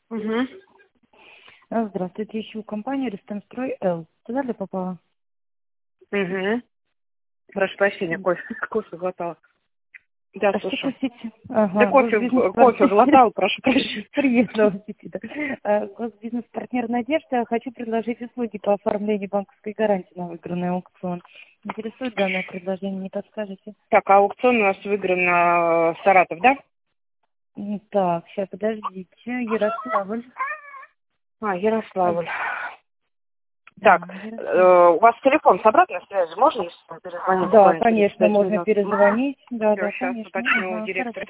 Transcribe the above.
Угу. Здравствуйте, ищу компанию Рестемстрой Л. Туда ли попала? Угу. Прошу прощения, кофе глотала. Да, А что слушаю. простите? Да Ага, кофе госбизнес-партнер. глотал, прошу прощения. Приятного аппетита. Госбизнес-партнер Надежда. Хочу предложить услуги по оформлению банковской гарантии на выигранный аукцион. Интересует данное предложение, не подскажете? Так, аукцион у нас выигран на Саратов, да? Так, сейчас, подождите. Ярославль. Ярославль. Так, Да, Ярославль. у вас телефон с обратной связью, можно, если перезвонить Да, буквально через конечно, 5 можно минут? перезвонить. Да, Все, да, сейчас конечно. уточню у Ага, хорошо. директора.